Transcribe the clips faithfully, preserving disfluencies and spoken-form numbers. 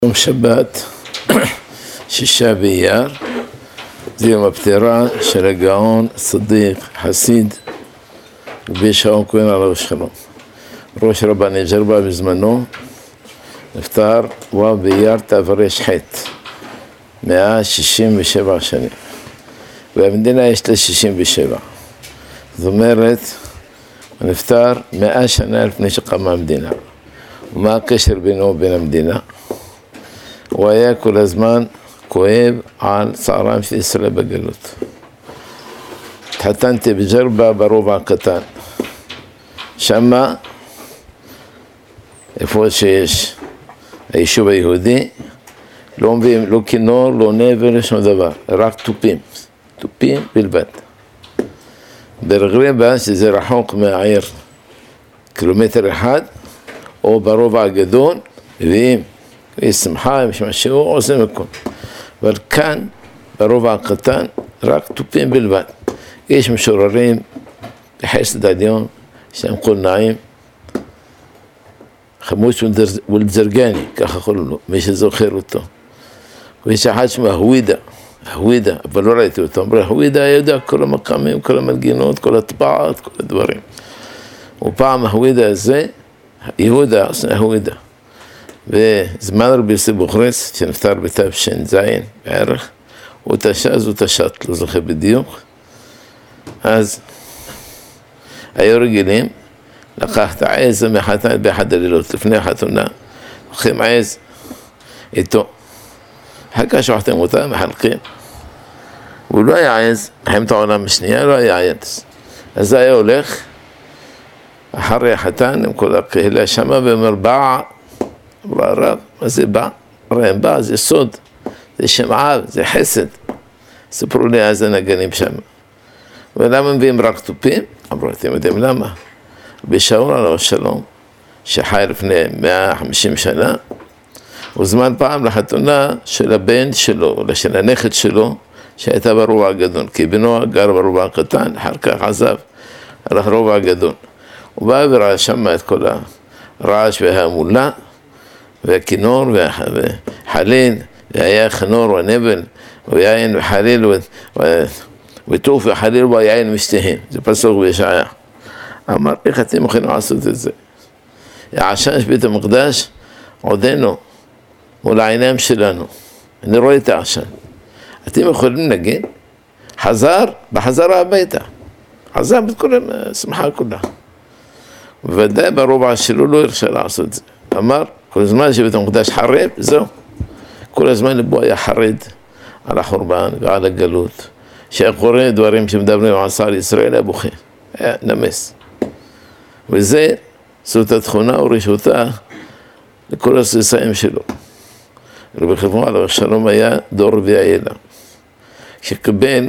יום שבת, שישה באייר, זה יום הפטירה של הגאון, צדיק, חסיד, רבי שאול כהן עליו השלום. ראש רבני ג'רבה בזמנו, נפטר ו' באייר תר"ח, מאה שישים ושבע שנים. והמדינה יש לה שישים ושבע. זאת אומרת, הוא נפטר מאה שנה לפני שקמה המדינה. ומה הקשר בינו ובין המדינה? הוא היה כל הזמן כואב על צערם של ישראל בגלות. התחתנתי בג'רבה ברובע הקטן. שמה, איפה שיש היישוב היהודי, לא מביאים, לא כינור, לא נבל, לא שום דבר, רק טופים, טופים בלבד. ברגרבה, שזה רחוק מהעיר, קילומטר אחד, או ברובע הגדול, מביאים, יש שמחה, יש משהו, עושים הכל. אבל כאן, ברובע הקטן, רק טופים בלבד. יש משוררים, בחסד עליון, יש להם קול נעים, חמוש ולזרגני, ככה קוראים לו, מי שזוכר אותו. ויש אחד שמה הווידה, הווידה, אבל לא ראיתי אותו, אמרו, הווידה יודע כל המקאמים, כל המנגינות, כל הטבעת, כל הדברים. ופעם הווידה הזה, יהודה, עושה הווידה. וזמן רבי יוסי בוכרס, שנפטר בתש"ז בערך, הוא תש"ז, הוא תש"ט, לא זוכר בדיוק. אז היו רגילים, לקח את העז מחתן באחד הלילות, לפני החתונה, לוקחים עז איתו. אחר כך שוחטים אותה, מחלקים. הוא לא היה עז, מלחמת העולם השנייה, לא היה עז. אז זה היה הולך, אחרי החתן, עם כל הקהילה שמה, ואומר, בא, אמר הרב, מה זה בא? הרי הם בא, זה סוד, זה שמעב, זה חסד. סיפרו לי אז הנגנים שם. ולמה מביאים רק טופים? אמרו, אתם יודעים למה? רבי שאול עליו השלום, שחי לפני מאה וחמישים שנה, הוא זמן פעם לחתונה של הבן שלו, או של הנכד שלו, שהייתה ברובע הגדול, כי בנו גר ברובע הקטן, אחר כך עזב, הלך רובע הגדול. הוא בא וראה שם את כל הרעש וההמולה, והכינור והחליל, והיה חנור ונבל, ויין וחליל, וטוף וחליל ויין משתיהם. זה פסוק בישעיה. אמר, איך אתם יכולים לעשות את זה? העשן של בית המקדש עודנו מול העיניים שלנו. אני רואה את העשן. אתם יכולים להגיד, חזר בחזרה הביתה. חזר בכל השמחה כולה. ובוודאי ברובע שלו לא הרשה לעשות את זה. אמר, כל הזמן שבית המקדש חרב, זהו. כל הזמן לבו היה חרד על החורבן ועל הגלות. שהיה קורא דברים שמדברים על שר ישראל, היה בוכה. היה נמס. וזה, זאת התכונה ורשותה לכל הססאים שלו. רבי חברון עליו השלום היה דור רביעי לה. כשקבל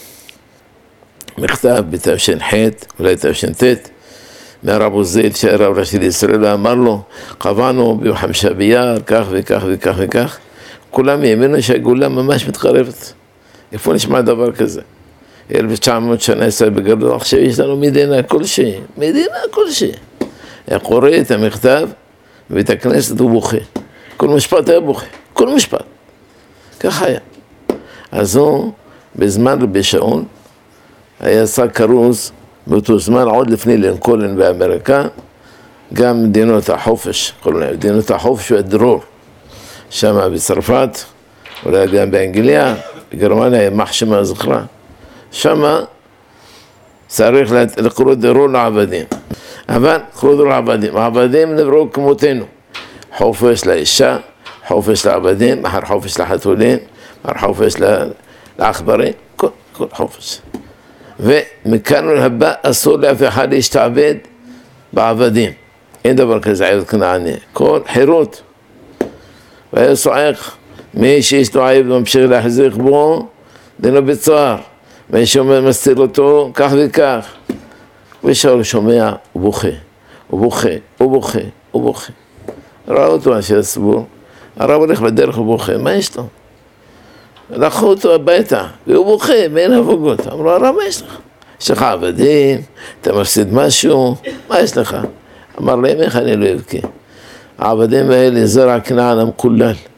מכתב בתש"ח, אולי תש"ט, מהרב עוזיאל שהיה רב ראשי לישראל, ואמר לו, קבענו ביום חמישה באייר, כך וכך וכך וכך, כולם האמינו שהגאולה ממש מתקרבת. איפה נשמע דבר כזה? אלף תשע מאות שנה ישראל בגלות, עכשיו יש לנו מדינה כלשהי, מדינה כלשהי. היה קורא את המכתב, ואת הכנסת הוא בוכה. כל משפט היה בוכה, כל משפט. ככה היה. אז הוא, בזמן רבי שאול, היה עשה כרוז, באותו זמן, עוד לפני לינקולן באמריקה, גם מדינות החופש, כל מיני, מדינות החופש והדרור, שם בצרפת, אולי גם באנגליה, בגרמניה, מחשמה זכרה. שם צריך לקרוא דרור לעבדים. אבל קרוא דרור לעבדים. העבדים נבראו כמותנו. חופש לאישה, חופש לעבדים, מחר חופש לחתולים, מחר חופש לעכברים, כל, כל חופש. ומכאן ולהבא אסור לאף אחד להשתעבד בעבדים. אין דבר כזה עבד כנעני. כל חירות. והיה צועק, מי שיש לו עבד ממשיך להחזיק בו, דינו בצער. מי שאומר מסתיר אותו, כך וכך. ושאול שומע, הוא בוכה, הוא בוכה, הוא בוכה, הוא בוכה. ראה אותו אנשי הציבור, הרב הולך בדרך ובוכה, מה יש לו? לקחו אותו הביתה, והוא בוכה, ואין הפוגות. אמרו, הרב, מה יש לך? יש לך עבדים, אתה מפסיד משהו, מה יש לך? אמר להם, איך אני לא אבכה? העבדים האלה זרע כנען המקולל,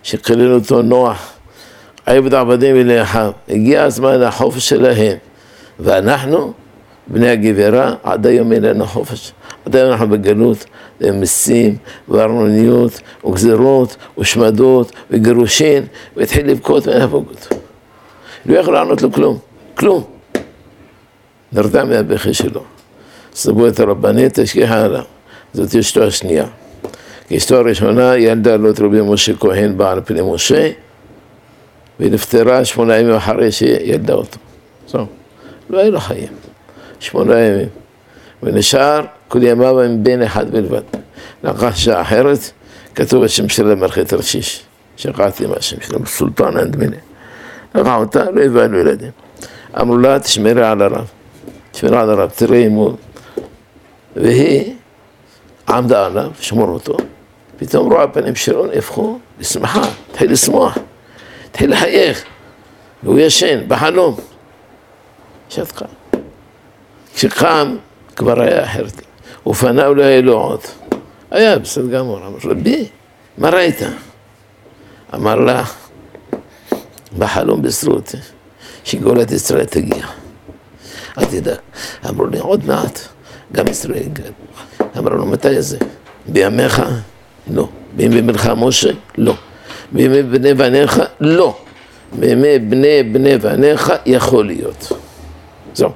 שכלל אותו נוח, עבד עבדים ולאחיו, הגיע הזמן החופש שלהם, ואנחנו, בני הגברה, עד היום אין לנו חופש, עד היום אנחנו בגלות, מיסים וארנוניות וגזירות ושמדות וגירושין, והתחיל לבכות ואין לבכות. לא יכול לענות לו כלום, כלום. נרדם מהבכי שלו. סבו את הרבנית, תשכיחה עליו. זאת אשתו השנייה. אשתו הראשונה ילדה לו את רבי משה כהן בעל פני משה, והיא נפטרה שמונה ימים אחרי שילדה אותו. זהו. לא היה לו חיים. שמונה ימים. ונשאר כל ימיו עם בן אחד בלבד. לאחר שעה אחרת, כתוב השם שלה מלכי תרשיש. שכחתי מהשם שלה, סולטן אנדמיני. לקח אותה, לא הבאנו ילדים. אמרו לה, תשמרי על הרב. תשמרי על הרב, תראי אימון. והיא עמדה עליו, שמור אותו. פתאום רואה פנים שלו, נהפכו, לשמחה, תחיל לשמוח, תחיל לחייך. והוא ישן, בחלום. שתקה. כשקם, כבר היה אחרת. ופניו לא היה לו עוד. היה בסדר גמור. אמר, רבי, מה ראית? אמר לה, בחלום בישרו אותי, שגאולת ישראל תגיע. אל תדאג. אמרו לי, עוד מעט, גם ישראל יגאל. אמרו לו, מתי זה? בימיך? לא. בימי בנך משה? לא. בימי בני בניך? לא. בימי בני בני בניך יכול להיות. זהו.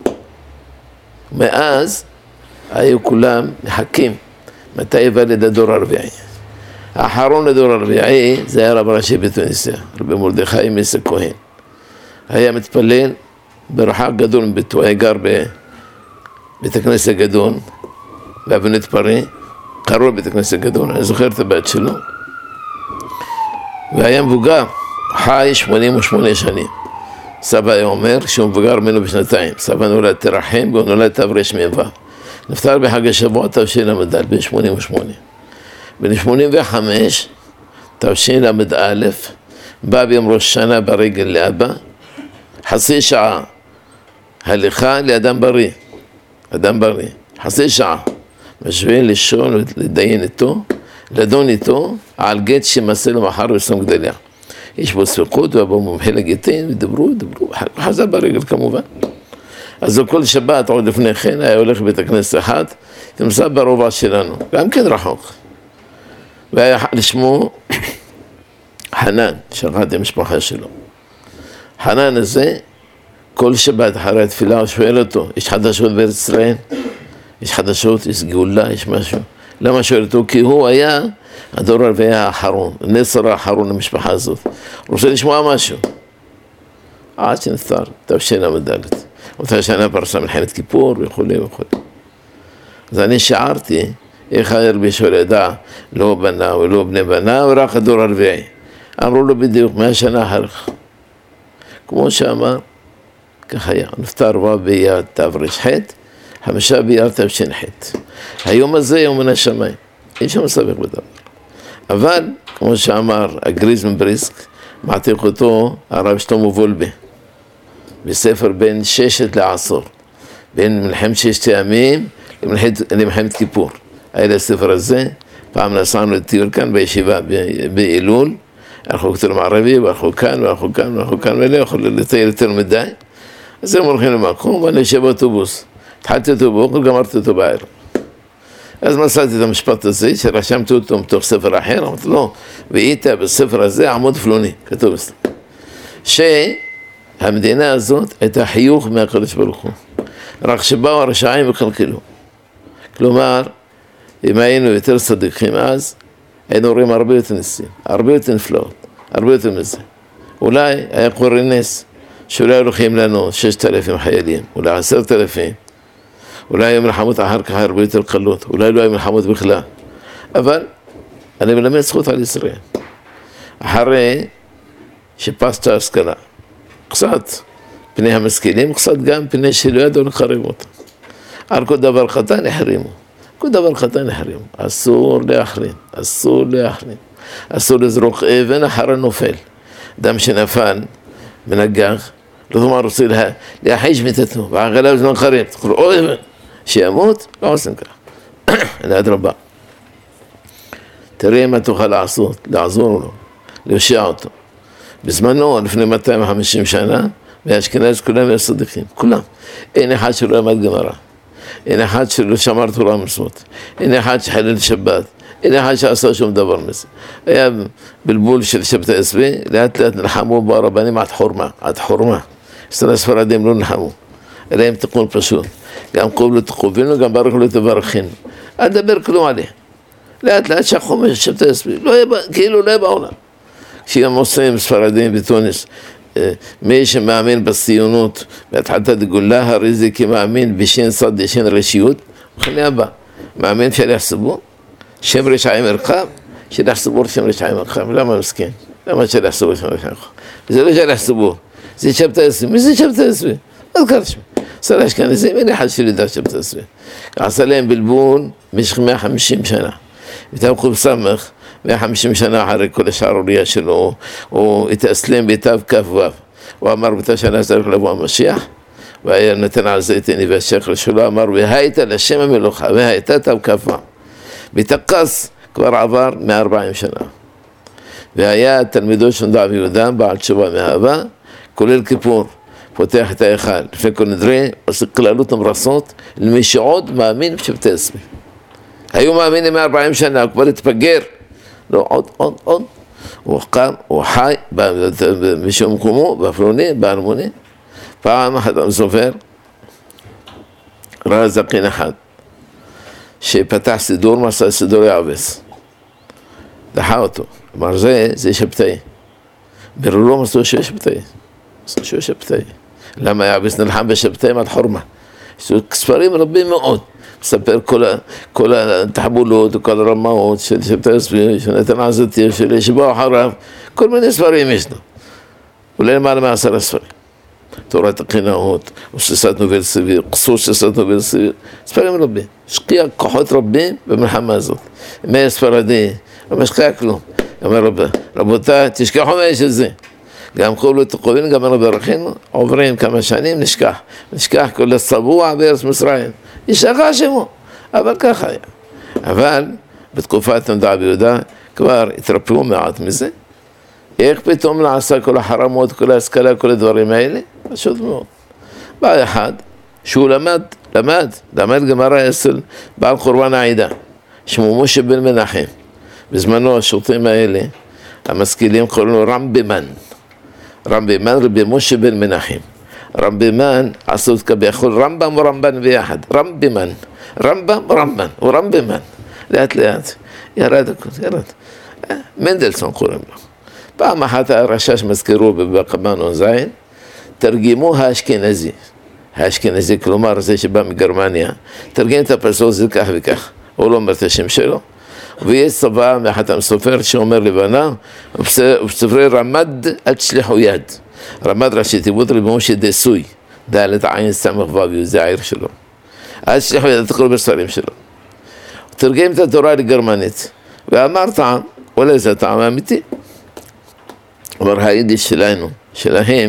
מאז היו כולם מחכים מתי יוולד הדור הרביעי. האחרון לדור הרביעי זה היה רב ראשי בתוניסיה, רבי מרדכי מיסא כהן. היה מתפלל ברחק גדול מביתו, היה גר בבית הכנסת הגדול, באבנית פרי, קראו לבית הכנסת הגדול, אני זוכר את הבת שלו. והיה מבוגר, חי שמונים ושמונה שנים. סבא היה אומר שהוא מבוגר ממנו בשנתיים. סבא נולד תרחם, והוא נולד תברש מיבה. נפטר בחג השבוע תש"ל בן שמונים ושמונה. בן שמונים וחמש, תש"ל בא ביום ראש שנה ברגל לאבא, חצי שעה הליכה לאדם בריא, אדם בריא, חצי שעה, משווה לשאול ולדיין איתו, לדון איתו על גט שמעשה לו מחר בסום גדליה. יש בו ספקות ובו מומחה לגיטין, ודברו, דברו, חזר ברגל כמובן. אז כל שבת עוד לפני כן היה הולך לבית הכנסת אחד, נמצא ברובע שלנו, גם כן רחוק. והיה לשמו חנן, שכחתי המשפחה שלו. חנן הזה, כל שבת אחרי התפילה הוא שואל אותו, יש חדשות בארץ ישראל? יש חדשות, יש גאולה, יש משהו. למה שואל אותו? כי הוא היה הדור הרביעי האחרון, הנצר האחרון למשפחה הזאת. הוא רוצה לשמוע משהו. עד שנפטר, תש"ל. אותה שנה פרסה מלחמת כיפור וכו' וכו'. אז אני שערתי, איך הרבי שואל ידע, לא בנה ולא בני בנה, ורק הדור הרביעי. אמרו לו בדיוק, מה השנה אחריך? כמו שאמר, כך היה, נפטר רב ביד תר"ח, חמישה ביד תש"ח. היום הזה יום מן השמיים, אי אפשר מסבך בדבר. אבל, כמו שאמר הגריז מבריסק, מעתיק אותו הרב שלמה וולבה, בספר בין ששת לעשור, בין מלחמת ששת הימים למלחמת כיפור. היה לספר הזה, פעם נסענו לטיול כאן בישיבה באילול, הלכו כתר מערבי, והלכו כאן, והלכו כאן, והלכו כאן, ולא יכולו לטייל יותר מדי. אז הם הולכים למקום, ואני יושב באוטובוס. התחלתי אותו באוכל, גמרתי אותו בערב. אז מצאתי את המשפט הזה, שרשמתי אותו מתוך ספר אחר, אמרתי לו, והיית בספר הזה עמוד פלוני, כתוב אצלי. שהמדינה הזאת הייתה חיוך מהקדוש ברוך הוא. רק שבאו הרשעים וקלקלו. כלומר, אם היינו יותר צדיקים אז, היינו רואים הרבה יותר ניסים, הרבה יותר נפלאות, הרבה יותר מזה. אולי היה קורה נס, שאולי הולכים לנו ששת אלפים חיילים, אולי עשרת אלפים, אולי היו מלחמות אחר כך הרבה יותר קלות, אולי לא היו מלחמות בכלל. אבל אני מלמד זכות על ישראל. אחרי שפסת השכלה, קצת פני המשכילים, קצת גם פני שלא ידעו לקרב אותם. על כל דבר קטן החרימו. כל דבר קטן החרימו. אסור להחרים, אסור להחרים. אסור לזרוק אבן אחר הנופל. דם שנפל, מנגח, לא תאמר רוצה לה, להחיש מיתתו, ועגליו זמן חריב, תקראו או אבן, שימות, לא עושים כך. ליד רבה. תראה מה תוכל לעשות, לעזור לו, להושיע אותו. בזמנו, לפני מאתיים וחמישים שנה, באשכנז כולם היו צדיקים, כולם. אין אחד שלא למד גמרא, אין אחד שלא שמר תורה ומצוות, אין אחד שחלל שבת, אין אחד שעשה שום דבר מזה. היה בלבול של שבתאי צבי, לאט לאט נלחמו בו הרבנים עד חורמה, עד חורמה. אצל הספרדים לא נלחמו, אלא עם תיקון פשוט. גם קובלו תקובינו, גם ברוך לו תברכינו. אל תדבר כלום עליה. לאט לאט שכחו משבתאי צבי, כאילו לא היה בעולם. כשגם עושים ספרדים בתוניס, מי שמאמין בציונות, בהתחלת הגאולה, הרי זה כמאמין בשין צד ישין רשיות, וכן הבא, מאמין שליח ציבור, שם רשעים מרחב, שליח ציבור שם רשעים מרחב, למה מסכן? למה שליח ציבור שם רשעים מרחב? זה לא שליח ציבור, זה שבתאי צבי, מי זה שבתאי צבי? לא קרא שמי, עשה לאשכנזים, אין אחד שלי ידע שבתאי צבי, עשה להם בלבול במשך מאה וחמישים שנה, ותאם חוב סמך, מאה וחמישים שנה אחרי כל השערוריה שלו, הוא התאסלם בתו כ"ו, הוא אמר באותה שנה צריך לבוא המשיח, והיה נתן על זה את עיני והשכל שלו, אמר והייתה לשם המלוכה, והייתה תו כ"ו, בתקס כבר עבר מאה וארבעים שנה, והיה תלמידו של דב יהודה, בעל תשובה מאהבה, כולל כיפור, פותח את ההיכל, לפני כל נדרי, עושה כללות המרסות, למי שעוד מאמין בשבתאי צבי. היו מאמינים מאה וארבעים שנה, הוא כבר התפגר, לא, עוד, עוד, עוד, הוא קם, הוא חי, בשום מקומו, באפלוני, בארמוני, פעם אחת המסופר, ראה זקן אחד, שפתח סידור, מסע סידור יעבס, דחה אותו, אמר זה, זה שבתאי, ברולו מסעו שהוא שבתאי, מסעו שהוא שבתאי, למה יעבס נלחם בשבתאי עד חורמה, ספרים רבים מאוד, מספר כל, כל התחבולות וכל הרמאות של שבתאי צבי, של נתן עזתי, של ישבו אחריו, כל מיני ספרים ישנו. אולי למעלה מעשר הספרים. תורת הקנאות, ושסת נובל סביר, קסור שסת נובל סביר, ספרים רבים. השקיע כוחות רבים במלחמה הזאת. מי ספרדי, לא משקיע כלום. אמר רב, רבותיי, תשכחו מהאיש הזה. גם קובלו תקובינו, גם רבי ברכינו, עוברים כמה שנים, נשכח. נשכח כל הצבוע בארץ מצרים. ישכח שמו, אבל ככה היה. אבל בתקופת דב יהודה כבר התרפאו מעט מזה. איך פתאום נעשה כל החרמות, כל ההשכלה, כל הדברים האלה? פשוט מאוד. בא אחד שהוא למד, למד, למד גמרא אצל בעל חורבן העדה, שמו משה בן מנחם. בזמנו השוטרים האלה, המשכילים קוראים לו רמב"מן. רמב"מן, רבי משה בן מנחם. רמב"מן עשו כביכול רמב"ם ורמב"ן ביחד, רמב"מן, רמב"ם ורמב"ן, הוא רמב"מן, לאט לאט, ירד הכל, ירד, מנדלסון קוראים לו. פעם אחת הרשש מזכירו בבקמן עוזיין, תרגמו האשכנזי, האשכנזי כלומר זה שבא מגרמניה, תרגם את הפסוק זה כך וכך, הוא לא אומר את השם שלו, ויש צבא מאחת המסופר שאומר לבנה, ובספרי רמד אל תשלחו יד, רמד ראשי תיבות רבי משה דסוי, דלת עין סמך וו, זה העיר שלו. אל תשלחו יד, תקראו בספרים שלו. הוא תרגם את התורה לגרמנית, ואמר טעם, אולי זה טעם אמיתי. אמר היידיש שלנו, שלהם,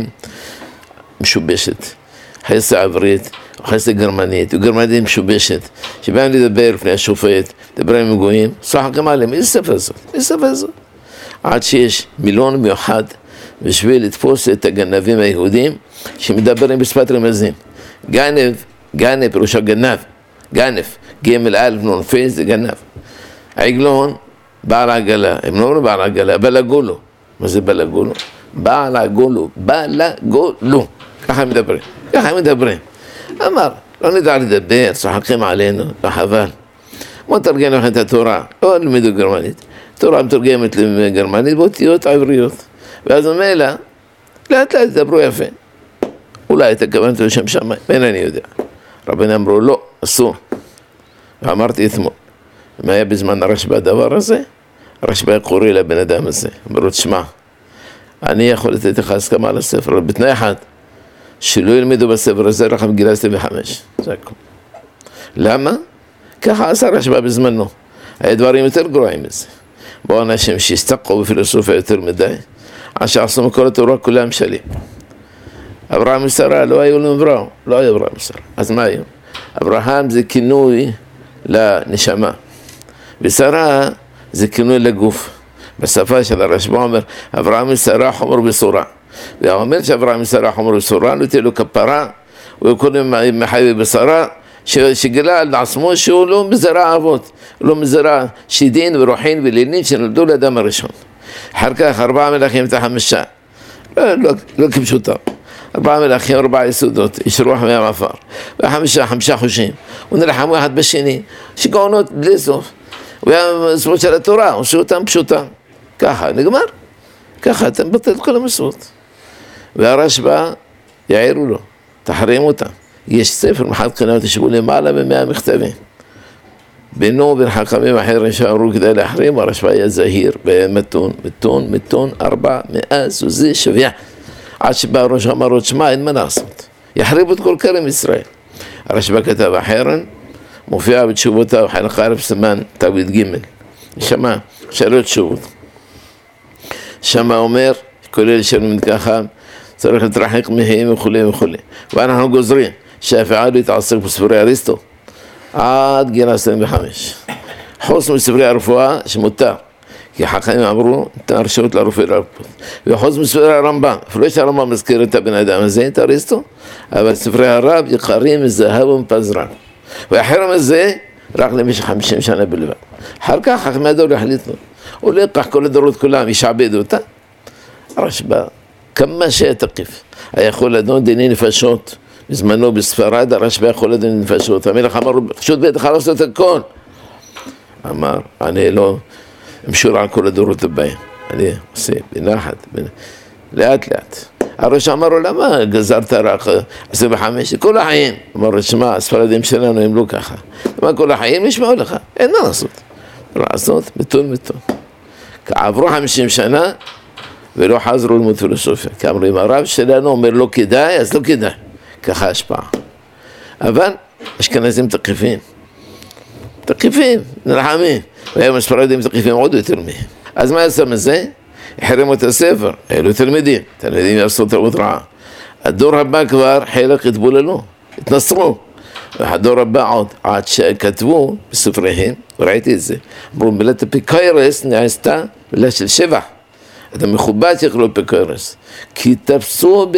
משובשת, חסה עברית, חסה גרמנית, וגרמנית משובשת, שבאים לדבר לפני השופט, דברים מגויים, שוחקים עליהם, איזה שפה זאת? איזה שפה זאת? עד שיש מילון מיוחד, בשביל לתפוס את הגנבים היהודים, שמדברים בשפת רמזים. גנב, גנב, פירושו גנב, גנב, ג' אלף נון פי, זה גנב. העגלון, בעל העגלה, הם לא אומרים בעל העגלה, בלגולו. מה זה בלגולו? בעל הגולו, בלגולו. ככה הם מדברים, ככה הם מדברים. אמר, לא נדע לדבר, צוחקים עלינו, לא חבל. בוא תרגם לכם את התורה, לא למדו גרמנית. תורה מתורגמת לגרמנית באותיות עבריות. ואז אומר לה, לאט לאט תדברו יפה. אולי תכוונת לשם שמיים, אין אני יודע. רבנים אמרו, לא, אסור. ואמרתי אתמול, מה היה בזמן הרשב"א הדבר הזה? הרשב"א קורא לבן אדם הזה, אמרו, תשמע, אני יכול לתת לך הסכמה על הספר, אבל בתנאי אחד, שלא ילמדו בספר הזה, רק מגיל עשרים וחמש. זה הכל. למה? ככה עשה הרשב"א בזמנו. היה דברים יותר גרועים מזה. בואו אנשים שהסתפקו בפילוסופיה יותר מדי, עד שעשו מכל התורה כולם שלי. אברהם ושרה לא היו לו אברהם, לא היה אברהם ושרה. אז מה היו? אברהם זה כינוי לנשמה, ושרה זה כינוי לגוף. בשפה של הרשב"א אומר, אברהם ושרה חומר בשורה. והוא אומר שאברהם ושרה חומר בשורה, לא תהיה לו כפרה, הוא קודם מחי בבשרה, שגילה על עצמו שהוא לא מזרע אבות, לא מזרע שידין ורוחין ולילין שנולדו לאדם הראשון. אחר כך ארבעה מלאכים את החמישה, לא, לא, לא כפשוטה. ארבעה מלאכים, ארבעה יסודות, יש רוח מהמעפר, וחמישה, חמישה חושים, ונלחמו אחד בשני, שגעונות בלי סוף. והמצוות של התורה, עושה אותם פשוטה. ככה, נגמר. ככה, אתה מבטל את כל המסורת. והרשב"א יעירו לו, תחרימו אותם. יש ספר מחד קנאות, ישבו למעלה ממאה מכתבים. בינו ובין חכמים אחרים שאמרו כדי להחרים, הרשב"א היה זהיר, במתון, מתון, מתון, ארבע, מאה, סוזי, שוויה. עד שבא ראש אמר עוד שמע, אין מה לעשות. יחריבו את כל כרם ישראל. הרשב"א כתב אחרן, מופיע בתשובותיו, חלק א' סימן תווית ג' שמה, שאלות תשובות. שמה אומר, כולל שלום ככה, צריך להתרחק מהם וכולי וכולי. ואנחנו גוזרים שהאפעל להתעסק בספרי אריסטו עד גיל עשרים וחמש. חוץ מספרי הרפואה שמותר, כי חכמים אמרו, נתן הרשאות לרופא לרפות. וחוץ מספרי הרמב"ם, אפילו שהרמב"ם מזכיר את הבן אדם הזה, את אריסטו, אבל ספרי הרב יקרים מזהב ומפזרן. והחרם הזה רק למשך חמישים שנה בלבד. אחר כך חכמי הדור יחליט לו. הוא לא יקח כל הדורות כולם, ישעבדו אותה. הרשב"א, כמה שהיה תקיף. היה יכול לדון דיני נפשות. בזמנו בספרד, הרשב"א יכול לדון נפשות. המלך אמר, פשוט בידך לעשות את הכל. אמר, אני לא אמשור על כל הדורות הבאים. אני עושה בנחת, לאט לאט. הראש אמר לו, למה גזרת רק עשרים וחמש? כל החיים. אמר, שמע, הספרדים שלנו הם לא ככה. למה כל החיים ישמעו לך? אין מה לעשות. לעשות, מתון מתון. עברו חמישים שנה, ולא חזרו ללמוד פילוסופיה. כי אמרו, הרב שלנו אומר לא כדאי, אז לא כדאי. ככה השפעה. אבל אשכנזים תקיפים. תקיפים, נלחמים. והיום הספרדים תקיפים עוד יותר מהם. אז מה יעשה מזה? החרימו את הספר, אלו תלמידים, תלמידים יעשו תרבות רעה. הדור הבא כבר חלק התבוללו, התנסרו. והדור הבא עוד, עד שכתבו בספריהם, וראיתי את זה, אמרו מילת אפיקיירס נעשתה מילה של שבח. אתה מכובד שיכלו אפיקיירס, כי תפסו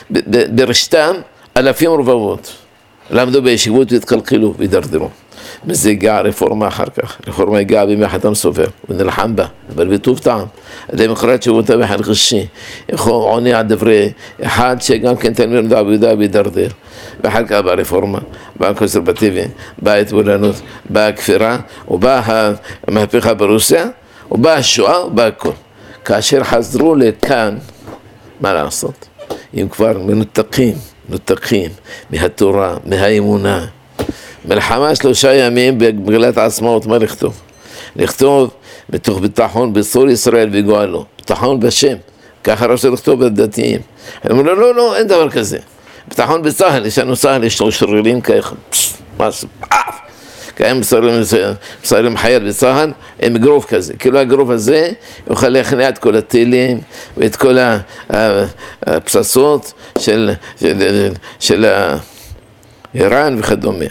ברשתם אלפים רבבות. למדו בישיבות והתקלקלו והתדרדרו. מזה הגיעה הרפורמה אחר כך, הרפורמה הגיעה בימי חתם סופר, ונלחם בה, אבל בטוב טעם, הדמוקרט שבותה בחלק ראשי, עונה על דברי אחד שגם כן תלמיד נדע ביהודה והתדרדר, ואחר כך באה הרפורמה, באה הקונסרבטיבי, באה ההתבוללות, באה הכפירה, ובאה המהפכה ברוסיה, ובאה השואה, ובאה הכל. כאשר חזרו לכאן, מה לעשות? אם כבר מנותקים, מנותקים מהתורה, מהאמונה, מלחמה שלושה ימים במגילת העצמאות, מה לכתוב? לכתוב מתוך ביטחון בסור ישראל וגואלו, ביטחון בשם, ככה רוצה לכתוב בדתיים. הם אומרים, לא, לא, לא, אין דבר כזה. ביטחון בצהל, יש לנו צהל, יש לו שרירים ככה, מה זה, פאף! קיים מסיירים חייל בצהל, הם גרוב כזה, כאילו הגרוב הזה יוכל להכניע את כל הטילים ואת כל הפצצות של, של, של איראן וכדומה.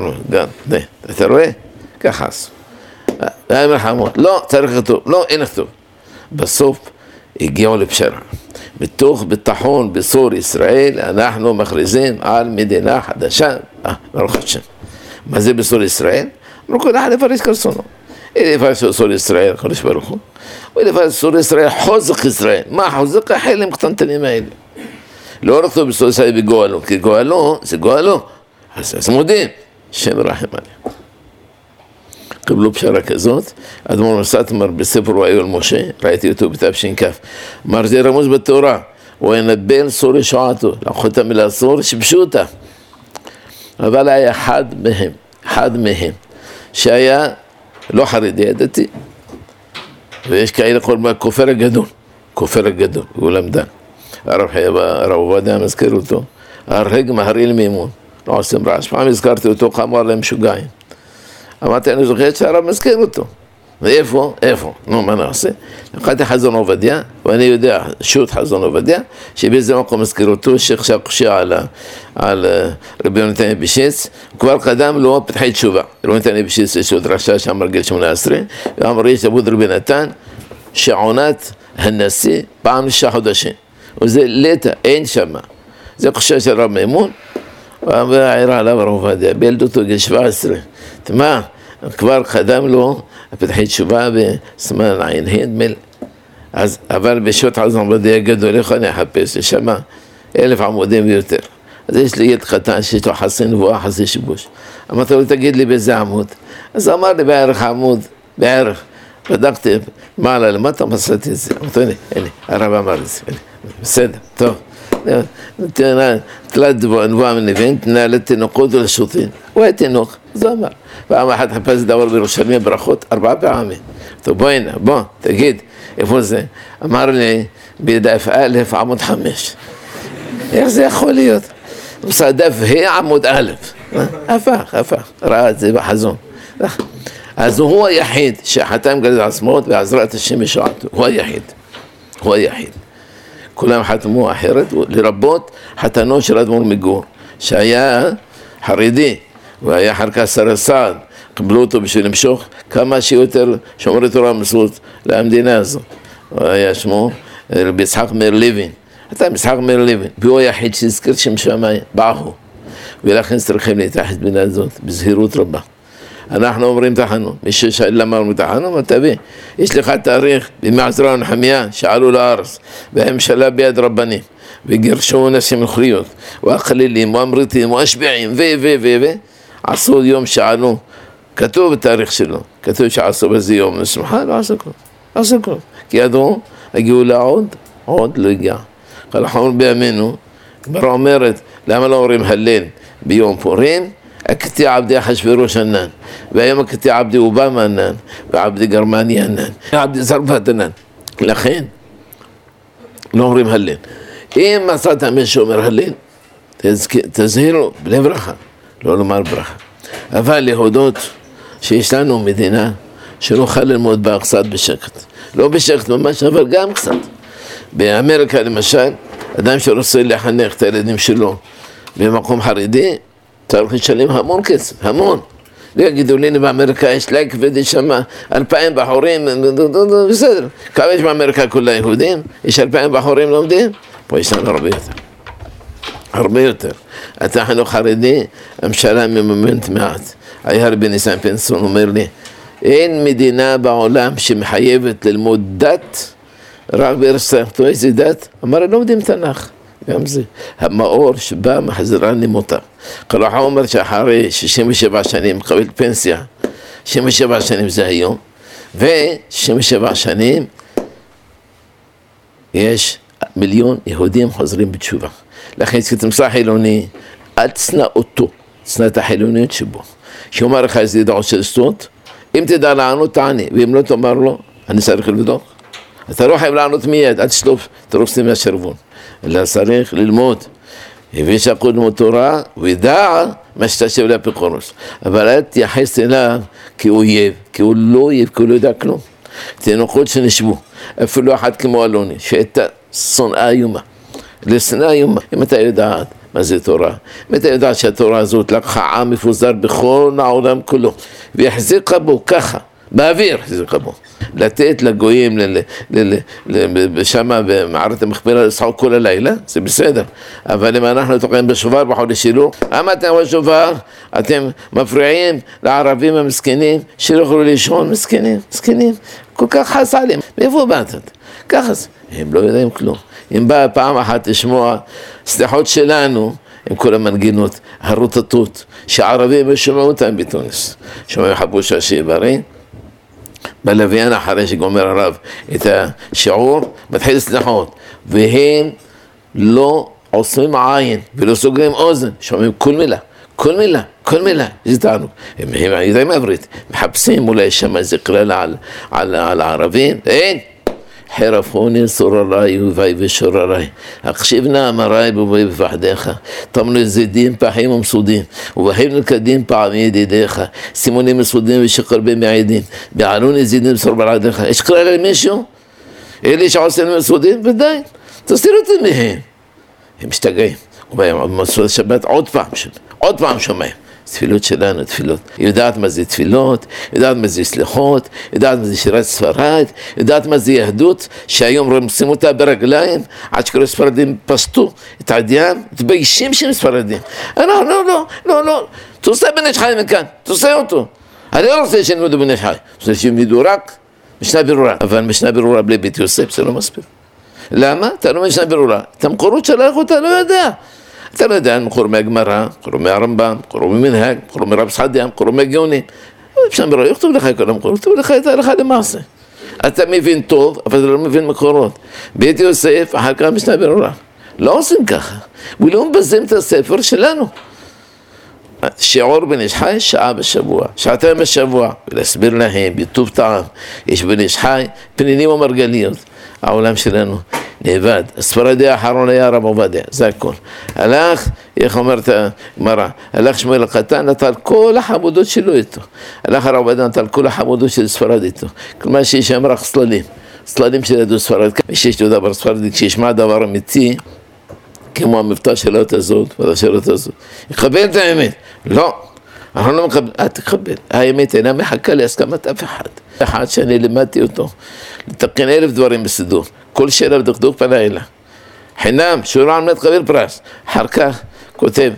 אתה רואה? ככה עשו. היה מלחמות, לא, צריך לכתוב, לא, אין לכתוב. בסוף הגיעו לפשרה. בתוך ביטחון בסור ישראל, אנחנו מכריזים על מדינה חדשה. אה, ברוך השם. מה זה בסור ישראל? אמרו כל אחד לפרש כרצונו. לפרש בסור ישראל, קדוש ברוך הוא. ולפרש בסור ישראל, חוזק ישראל. מה חוזק? החלם קטנטנים האלה. לא לכתוב בסור ישראל בגואלו, כי גואלו זה גואלו. אז מודים, שם רחם עליהם. קבלו פשרה כזאת, אדמו"ר מסאטמר בספר וואי אל משה, ראיתי אותו בתש"כ, אמר זה רמוז בתורה, הוא ינבל סור לשועתו, לקחו את המילה סור, שיבשו אותה. אבל היה אחד מהם, אחד מהם, שהיה לא חרדי, דתי, ויש כאלה כל מה, כופר הגדול, כופר הגדול, הוא למדן. הרב עובדיה מזכיר אותו, הרג מהריל מימון. לא עושים רעש, פעם הזכרתי אותו, אמר להם משוגעים. אמרתי, אני זוכרת שהרב מזכיר אותו. ואיפה? איפה? נו, מה נעשה? לקחתי חזון עובדיה, ואני יודע, שוט חזון עובדיה, שבאיזה מקום מזכיר אותו, שחשב קושיה על, על רבי יונתן אייבשיץ, כבר קדם לו פתחי תשובה. רבי יונתן אייבשיץ יש לו דרשה שם בגיל שמונה עשרה, ואמר, יש אבוד רבי נתן, שעונת הנשיא פעם לשישה חודשים, וזה ליטה, אין שמה. זה חושב של רב מימון, והעירה עליו הרב עובדיה, בילדותו גיל שבע עשרה. מה, כבר קדם לו, פתחי תשובה בסימן עין ה' אז, אבל בשו"ת עזרא עובדיה גדול, איך אני אחפש, שמה אלף עמודים ויותר. אז יש לי ילד קטן שיש לו חסי נבואה, חסי שיבוש. אמרתי לו, תגיד לי באיזה עמוד. אז אמר לי בערך עמוד, בערך. בדקתי, מעלה למטה, מסרתי את זה. אמרתי, הנה, הנה, הרב אמר את זה, הנה, בסדר, טוב. תלת נבואה מנביאים, תנהלת תינוקות ולשוטים. הוא היה תינוק, זה אמר. פעם אחת חפש דבר בירושלים ברכות, ארבעה פעמים. טוב, בוא הנה, בוא, תגיד, איפה זה? אמר לי, בדף א' עמוד חמש. איך זה יכול להיות? דף ה' עמוד א', הפך, הפך, ראה את זה בחזון. אז הוא היחיד שחתם גלית עצמאות בעזרת השם ישועתו, הוא היחיד, הוא היחיד. כולם חתמו אחרת, לרבות חתנו של אדמו"ר מגור, שהיה חרדי, והיה אחר כך שר הסעד, קבלו אותו בשביל למשוך כמה שיותר שומרי תורה ומסורת למדינה הזו. הוא היה שמו רבי יצחק מאיר לוין, אתה יצחק מאיר לוין, והוא היחיד שהזכיר שם שמיים, באו, ולכן צריכים להתייחס בינה הזאת בזהירות רבה. אנחנו אומרים תחנו, מי ששאל למה אומרים תחנו, מה תביא? יש לך תאריך בימי עזרא ונחמיה שעלו לארץ, והממשלה ביד רבנים, וגירשו נשים נוכריות, והחלילים, והמריתים, והשביעים, ו ו ו ו עשו יום שעלו, כתוב בתאריך שלו, כתוב שעשו בזה יום, ושמחה, לא עשו כלום, לא עשו כלום, כי ידעו, הגיעו לעוד, עוד לא הגיע. אנחנו אומרים בימינו, כבר אומרת, למה לא אומרים הלל ביום פורים? הכתי עבדי אחשוורוש ענן, והיום הכתי עבדי אובמה ענן, ועבדי גרמניה ענן, ועבדי צרפת ענן. לכן, לא אומרים הלל. אם מצאת מישהו אומר הלל, תזהירו בלי ברכה, לא לומר ברכה. אבל להודות שיש לנו מדינה שנוכל ללמוד בה קצת בשקט. לא בשקט ממש, אבל גם קצת. באמריקה למשל, אדם שרוצה לחנך את הילדים שלו במקום חרדי, צריך לשלם המון כסף, המון. לא יגידו לי, באמריקה יש לייק ודי שמה אלפיים בחורים, בסדר. כמה יש באמריקה כולה יהודים? יש אלפיים בחורים לומדים? פה יש לנו הרבה יותר. הרבה יותר. אתה חינוך חרדי, הממשלה מממנת מעט. היה רבי ניסן פנסון אומר לי, אין מדינה בעולם שמחייבת ללמוד דת, רק בארץ איזה דת? אמר, לא לומדים תנ"ך. גם זה, המאור שבא מחזירן למותה. כלומר, הוא אומר שאחרי שישים ושבע שנים מקבל פנסיה, שישים ושבע שנים זה היום, ו-שישים ושבע שנים יש מיליון יהודים חוזרים בתשובה. לכן כתמסע חילוני, אל תשנא אותו, תשנא את החילוניות שבו. שאומר לך איזה דעות של סטות, אם תדע לענות תעני, ואם לא תאמר לו, אני צריך לבדוק. אתה לא חייב לענות מיד, אל תשלוף, תרופסים מהשרבון. אלא צריך ללמוד. הביא שקודמו תורה, וידע מה שתשב לאפיקורוס. אבל אל תייחס אליו כאויב, כי הוא לא אויב, כי הוא לא יודע כלום. תינוקות שנשבו, אפילו אחת כמו אלוני, שהייתה שונאה איומה. לשנאה איומה, אם אתה יודעת מה זה תורה, אם אתה יודעת שהתורה הזאת לקחה עם מפוזר בכל העולם כולו, והחזיקה בו ככה, באוויר החזיקה בו. לתת לגויים שמה במערת המכפלה לצחוק כל הלילה, זה בסדר. אבל אם אנחנו תוקעים בשובר בחודש אלול, למה אתם בשובר? אתם מפריעים לערבים המסכנים שלא יכולו לישון, מסכנים, מסכנים. כל כך חס עליהם. מאיפה באתת? ככה זה. הם לא יודעים כלום. אם באה פעם אחת לשמוע סליחות שלנו, עם כל המנגינות הרוטטות, שהערבים שומעים אותם בתוניס. שומעים חבוש השיר בריא. בלוויין אחרי שגומר הרב את השיעור, מתחיל סליחות, והם לא עושים עין ולא סוגרים אוזן, שומעים כל מילה, כל מילה, כל מילה, זה תענוג. הם יודעים עברית, מחפשים אולי שם איזה קללה על, על, על הערבים, אין. חרפוני סוררי ובאי ושוררי, הקשיב נא אמרי ובאי בפחדיך, תמנו זדים פחים ומסודים, ובהם נלכדים פעמי ידידיך, סימונים מסודים ושקרבי מעידים, בעלוני זדים סור בלעדיך. יש קללה למישהו? אלה שעושים מסודים? ודאי, תסתיר אותם מהם. הם משתגעים, ובהם במסורת שבת עוד פעם, עוד פעם שומעים. תפילות שלנו, תפילות. היא יודעת מה זה תפילות, יודעת מה זה סליחות, יודעת מה זה שירת ספרד, יודעת מה זה יהדות, שהיום רומסים אותה ברגליים, עד שכל הספרדים פסטו את העדיין, מתביישים שהם ספרדים. לא, לא, לא, לא, לא, תעשה בן איש חי מכאן, תעשה אותו. אני לא רוצה שנלמדו בן איש חי, רוצה שילמדו רק משנה ברורה, אבל משנה ברורה בלי בית יוסף זה לא מספיק. למה? אתה לא משנה ברורה, את המקורות שלך אותה לא יודע. אתה לא יודע, מקור מהגמרא, מקור מהרמב"ם, מקור ממנהג, מקור מרב סעדיה, מקור מהגאונים. משנה ברורה, יכתוב לך כל המקור, יכתוב לך את ההלכה למעשה. אתה מבין טוב, אבל אתה לא מבין מקורות. בית יוסף, אחר כך משנה ברורה. לא עושים ככה, ולא מבזים את הספר שלנו. שיעור בן איש חי שעה בשבוע, שעתיים בשבוע, ולהסביר להם בטוב טעם, יש בן איש חי, פנינים ומרגליות. העולם שלנו נאבד. הספרדי האחרון היה הרב עובדיה, זה הכל. הלך, איך אומרת הגמרא, הלך שמואל הקטן, נטל כל החמודות שלו איתו. הלך הרב עובדיה, נטל כל החמודות של ספרד איתו. כלומר שיש שם רק סללים, סללים של ידו ספרד. ושיש לו דבר ספרדי, כשישמע דבר אמיתי, כמו המבטא של האות הזאת, והשאלות הזאת. יקבל את האמת. לא, אנחנו לא מקבל, אל תקבל. האמת אינה מחכה להסכמת אף אחד. אחד שאני לימדתי אותו, לתקן אלף דברים בסידור. כל שאלה בדקדוק בלילה. חינם, שורה על מנת קבל פרס. אחר כך כותב,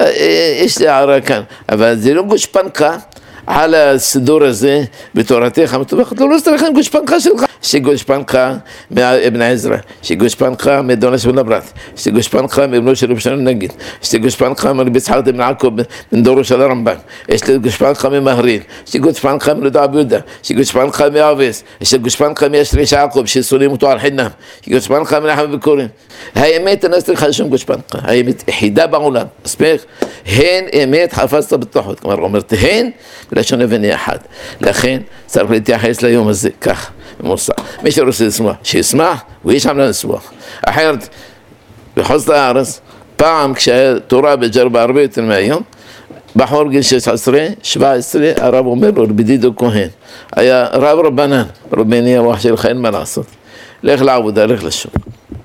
יש לי הערה כאן, אבל זה לא גושפנקה על הסידור הזה בתורתך המטובחת, לא, לא צריך עם גושפנקה שלך. שגושפנקה מאבן עזרא, שגושפנקה מדונה של נברת, שגושפנקה מאבנו של רבשן נגיד, שגושפנקה מרבי יצחק בן יעקב בן דורו של הרמב"ן, יש גושפנקה ממהרין, שגושפנקה מלודה ביהודה, שגושפנקה מאבס, שגושפנקה מישריש יעקב ששונאים אותו על חינם, שגושפנקה מנחם בקורין. האמת אני צריך לשום גושפנקה, האמת יחידה בעולם, מספיק, הן אמת חפשת בתוכות, כלומר אומרת הן בלשון אבן אחד, לכן צריך להתייחס ליום הזה כך. מוסע. מי שרוצה לשמוח, שישמח, ויש עמלה לשמוח. אחרת, בחוץ לארץ, פעם כשהיה תורה בג'רבה הרבה יותר מהיום, בחור גיל שש עשרה, שבע עשרה, הרב אומר לו, רבי דידו כהן, היה רב רבנן, רבני הווח שלך, אין מה לעשות. לך לעבודה, לך לשוק.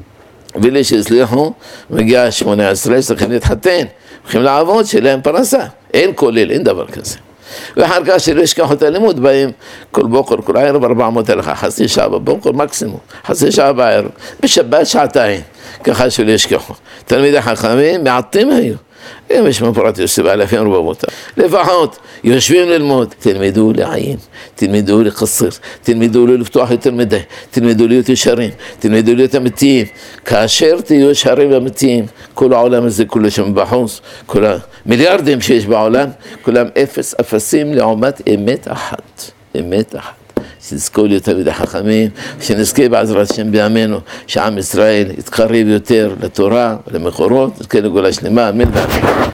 ולי שהצליחו, מגיע שמונה עשרה, צריכים להתחתן, הולכים לעבוד, שלהם פרנסה. אין כולל, אין דבר כזה. ואחר כך שלא ישכח את הלימוד בהם כל בוקר, כל ערב ארבע מאות הלכה, חצי שעה בבוקר מקסימום, חצי שעה בערב, בשבת שעתיים, ככה שלא ישכחו. תלמידי חכמים מעטים היו, אם יש מפורת יוסף אלפים רבבות, לפחות יושבים ללמוד, תלמדו לעיין, תלמדו לקצר, תלמדו לא לפתוח יותר מדי, תלמדו להיות ישרים, תלמדו להיות אמיתיים, כאשר תהיו ישרים ואמיתיים, כל העולם הזה כולו שם בחוץ, כל המיליארדים שיש בעולם, כולם אפס אפסים לעומת אמת אחת, אמת אחת. שנזכו להיות תלמידי חכמים, שנזכה בעזרת השם בימינו, שעם ישראל יתקרב יותר לתורה ולמקורות, נזכה לגאולה שלמה, אמן ואמן.